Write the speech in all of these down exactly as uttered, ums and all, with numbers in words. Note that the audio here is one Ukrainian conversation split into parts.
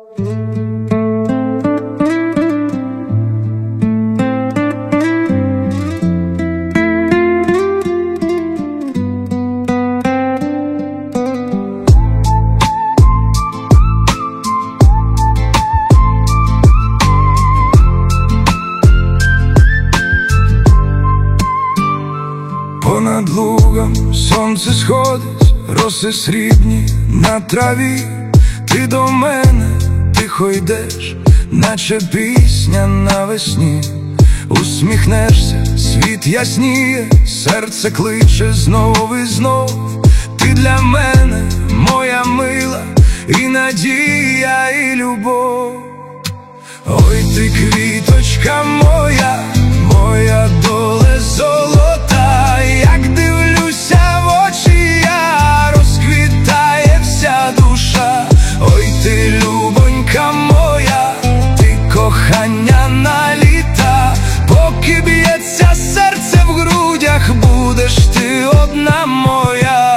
Понад лугом сонце сходить, роси срібні на траві. Ти до мене тихо йдеш, наче пісня навесні. Усміхнешся, світ ясніє, серце кличе знов і знов. Ти для мене моя мила, і надія, і любов. Ой, ти квіточка моя, моя доле золота. Як дивлюся в очі я, розквітає вся душа. Ой, ти любонька моя, ти кохання на літа. Поки б'ється серце в грудях, будеш ти одна моя.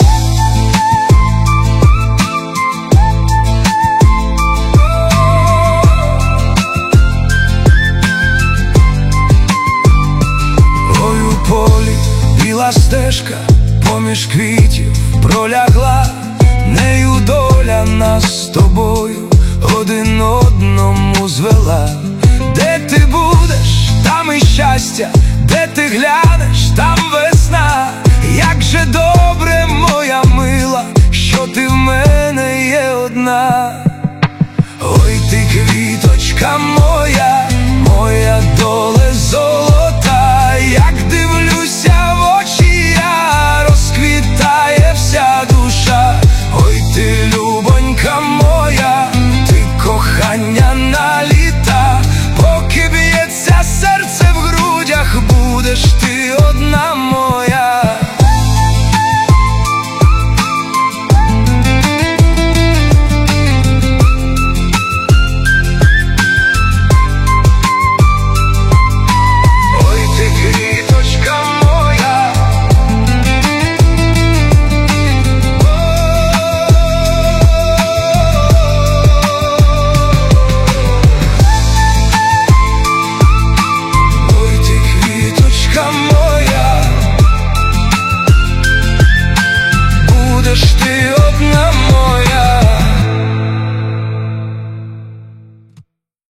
Біла стежка поміж квітів пролягла, нею доля нас з тобою один одному звела. Де ти будеш, там і щастя, де ти глянеш, там весна. Як же добре, моя мила, що ти в мене є одна.